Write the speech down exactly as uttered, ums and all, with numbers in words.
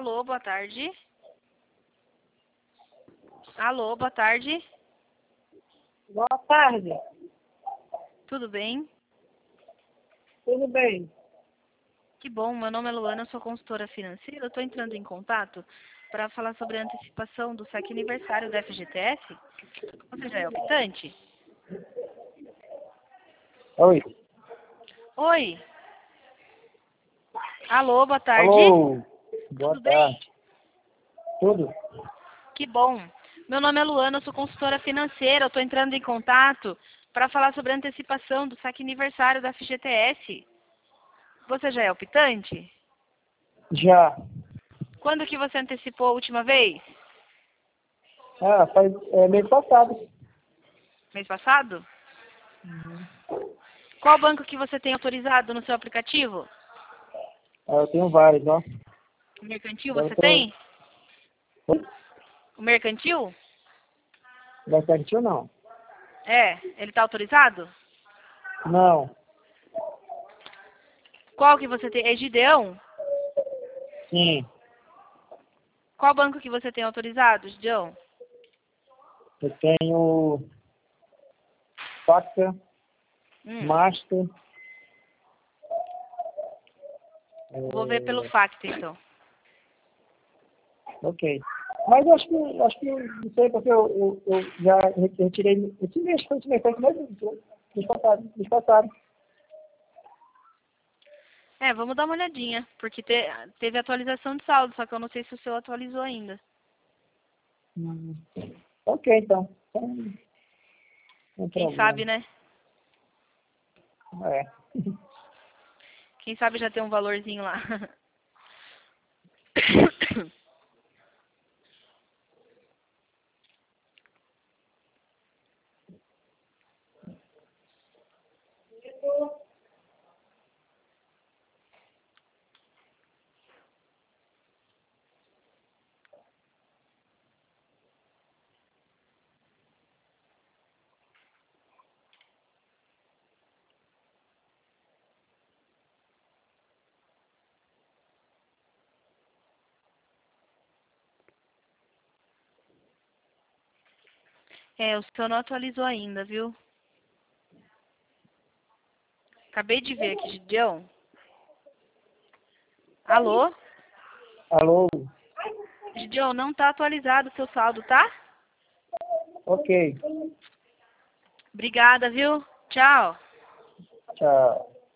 Alô, boa tarde. Alô, boa tarde. Boa tarde. Tudo bem? Tudo bem? Que bom, meu nome é Luana, eu sou consultora financeira. Eu estou entrando em contato para falar sobre a antecipação do saque aniversário da F G T S. Você já é optante? Oi. Oi. Alô, boa tarde. Alô. Boa Tudo bem? tarde. Tudo? Que bom. Meu nome é Luana, eu sou consultora financeira. Eu estou entrando em contato para falar sobre a antecipação do saque aniversário da F G T S. Você já é optante? Já. Quando que você antecipou a última vez? Ah, faz é, mês passado. Mês passado? Uhum. Qual banco que você tem autorizado no seu aplicativo? Ah, eu tenho vários, ó. O mercantil Agora você eu tô... tem? O mercantil? Vai certinho ou não? É, ele está autorizado? Não. Qual que você tem? É Gideão? Sim. Qual banco que você tem autorizado, Gideão? Eu tenho Facta, Hum, Master. vou ver pelo É... Facta, então. Ok. Mas eu acho que, acho que, não sei, porque eu, eu, eu já retirei, esse mês, foi esse mês, foi esse mês, mês passado, mês passado. É, vamos dar uma olhadinha, porque te- teve atualização de saldo, só que eu não sei se o seu atualizou ainda. Hum. Ok, então. Então, não tem Quem problema. sabe, né? É. Quem sabe já tem um valorzinho lá. É, o seu não atualizou ainda, viu? Acabei de ver aqui, Gideão. Alô? Alô? Gideão, não tá atualizado o seu saldo, tá? Ok. Obrigada, viu? Tchau. Tchau.